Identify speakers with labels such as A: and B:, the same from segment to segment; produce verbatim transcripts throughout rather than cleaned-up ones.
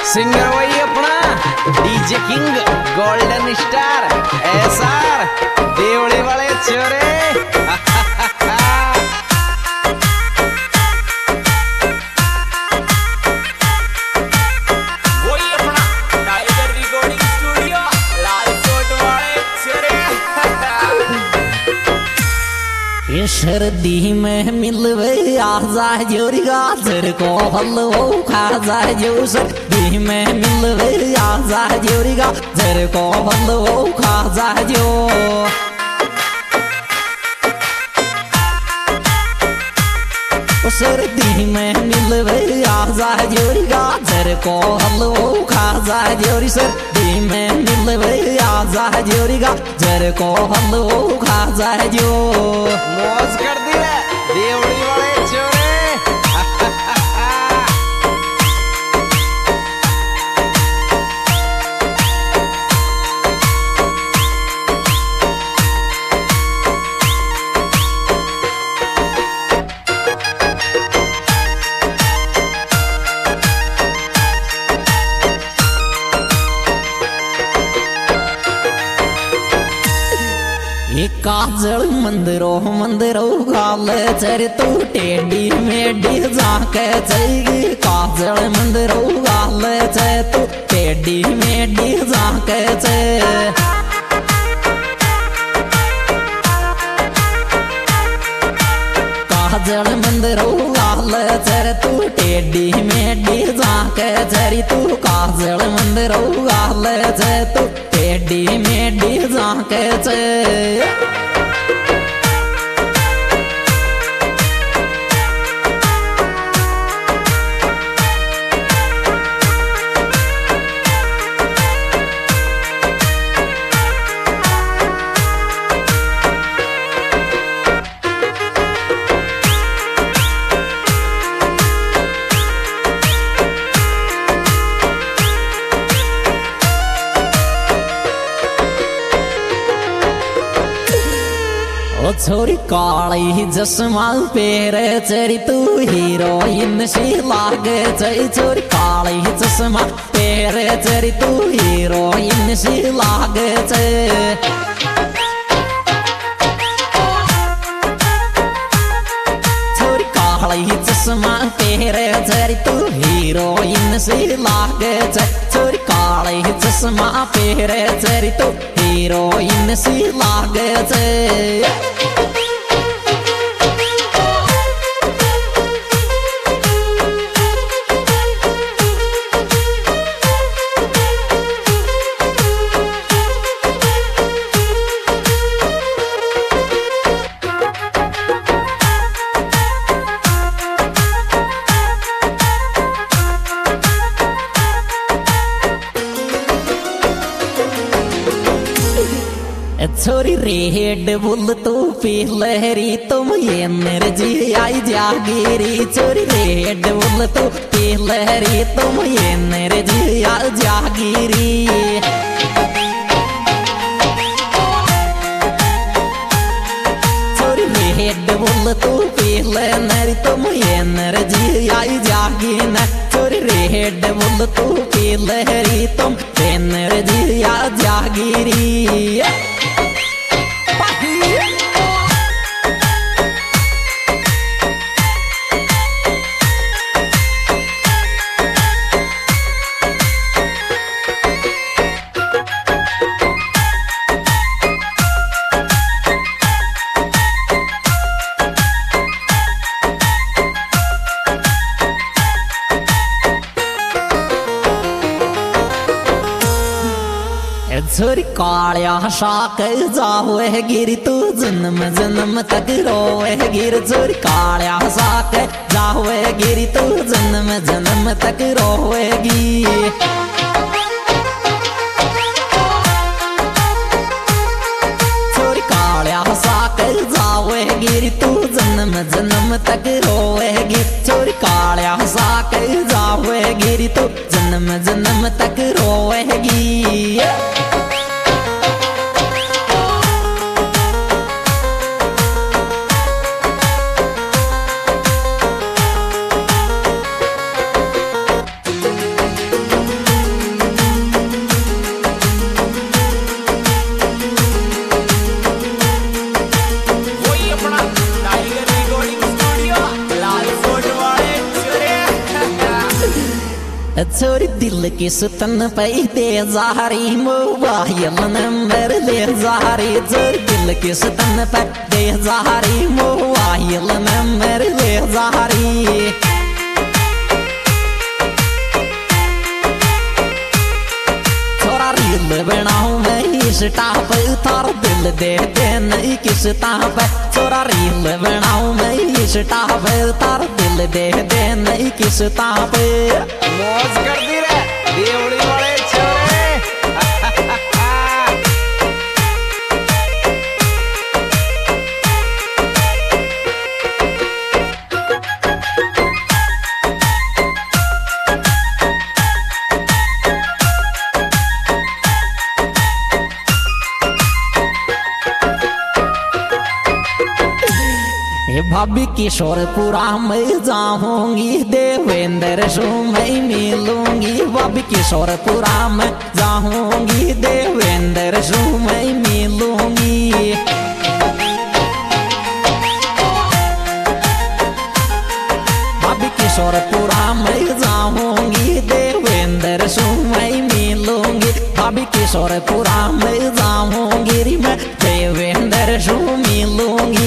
A: Singer वही अपना DJ king golden star SR Devdi वाले छोरे।
B: वही अपना टाइगर रिकॉर्डिंग स्टूडियो लाल कोट वाले छोरे।
C: ये सर्दी में मिलवे आजा जोरी गाजर को हलवो खा जा जो सर्दी में मिलवे आजा जोरी गाजर को हलवो खा जा जो। सर्दी में मिलवे आजा जोरी गाजर को हलवो खा जा जोरी सर्दी में मिलवे आजा जोरी गाजर को हलवो खा जा जो।
A: मौज कर दी है देवड़ी वाले छोरे।
C: ये काजल मंदिरो मंदिरो गाल चर तू टेडी मेडी जाके चाहिए। काजल मंदिरो गाल चर तू टेडी मेडी जाके चे। काजल मंदिरो गाल चर तू टेडी मेडी जाके चरी तू। काजल मंदिरो गाल चर तू टेडी मेडी जाके चे। ओ छोरी काली चश्मा पेरे चरी तू हीरोइन सी लागे चई। छोरी काली चश्मा पेरे चरी तू हीरोइन सी लागे चे। छोरी काली चश्मा पेरे चरी तू हीरोइन सी लागे चे। छोरी काली चश्मा पेरे चरी तू हीरोइन सी लागे चे। छोरी रेड बुल तू पी लहरी तुम ये एनर्जी आई जागीरी। छोरी रेड बुल तू पी लहरी तुम ये एनर्जी आई जागीरी। छोरी रेड बुल तू पी लहरी तुम ये एनर्जी आई जागी न। छोरी रेड बुल तू पी लहरी तुम एनर्जी आई जागीरी। छोरी कालिया शाक जावे गिरी तू जन्म जन्म तक रोवे गिर। छोरी कालिया शाक जावे गिरी तू जन्म जन्म तक रोवेगी। छोरी कालिया शाक जावे गिरी तू जन्म जन्म तक रोवेगी। छोरी कालिया शाक जावे गिरी तू जन्म जन्म तक रोवेगी। छोरी दिल की सुतन पे दे जारी मोबाइल नंबर दे जारी छोरी दिल की सुतन पे दे जारी मोबाइल नंबर दे जारी छोरा रील बनाऊं मैं इस टाप थार दिल दे दे नहीं किस टाप छोरा रील बनाऊं मैं इस टाप थार दिल दे दे नहीं किस टाप
A: मौज कर दी रे देवड़ी वाले छोरे
C: भाभी किशोरपुरा में जाऊंगी देवेंद्र सो मैं मिलूंगी भाभी किशोरपुरा में जाऊंगी देवेंद्र सो मैं मिलूंगी भाभी किशोरपुरा में जाऊंगी देवेंद्र सो मैं मिलूंगी भाभी किशोरपुरा में जाऊंगी मैं देवेंद्र सो मिलूंगी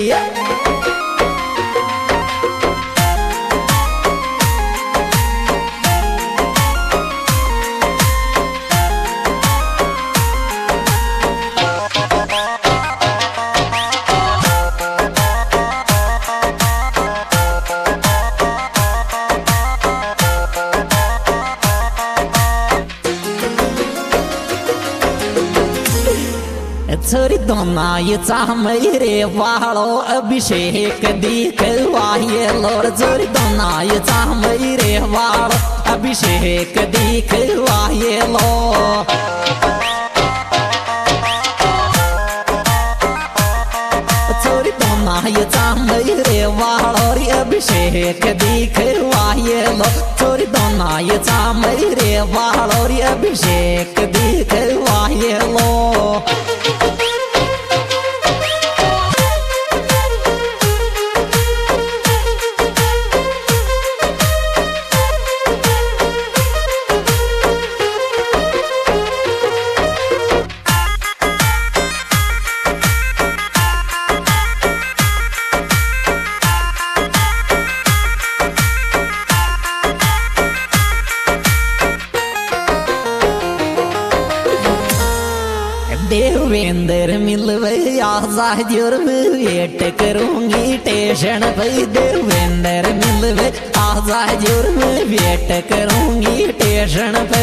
C: छोरी दोना ये चाह मेरे वालो अभिषेक दिखवाए लोर छोरी दोना ये चाह मेरे वालो अभिषेक दिखवाए लो छोरी दोना ये चाह मेरे वालो अभिषेक दिखवाए लो छोरी दोना ये चाह मेरे वालो अभिषेक दिखवाए लो देवेंद्र मिलवे आजाद वेट करूंगी स्टेशन पे देवेंद्र मिलवे आजाद वेट करूंगी स्टेशन पे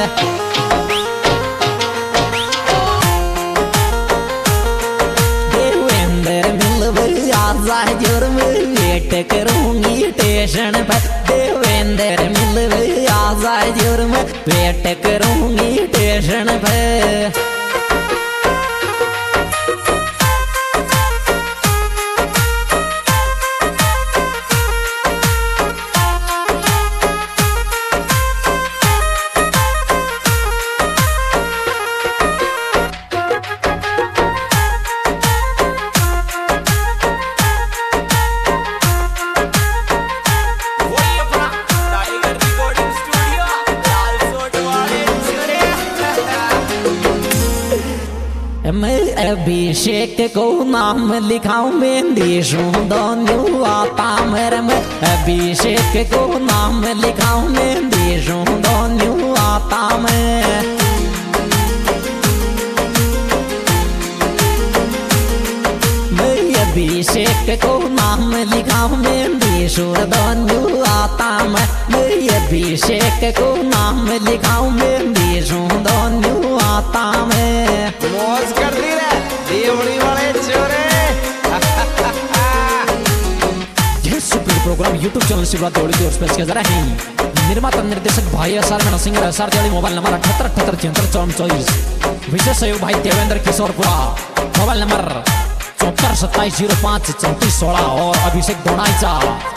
C: देवेंद्र मिलवे आजाद वेट करूंगी स्टेशन पे देवेंद्र मिलवे आजाद वेट करूंगी स्टेशन पे मैं अभिषेक को नाम लिखाऊं मेहंदी दोनों आता मेरे में अभिषेक को नाम लिखाऊं मेहंदी दोनों आता मैं मैं अभिषेक को नाम लिखाऊं मेहंदी दोनों आता मैं मैं अभिषेक को नाम लिखाऊं मेहंदी दोनों आता मैं
A: मौज कर दी रे देवड़ी वाले छोरे
C: यह super programme YouTube channel Shivraj Devdi की ओर से पेश किया जा रहा है निर्माता निर्देशक भाई S R singer S R Devdi mobile number अठहत्तर अठहत्तर छिहत्तर चौवन चौबीस विशेष सहयोग भाई देवेंद्र किशोरपुरा मोबाइल नंबर चौहत्तर सत्ताईस जीरो पाँच चौंतीस सोलह और अभिषेक दोनाईचा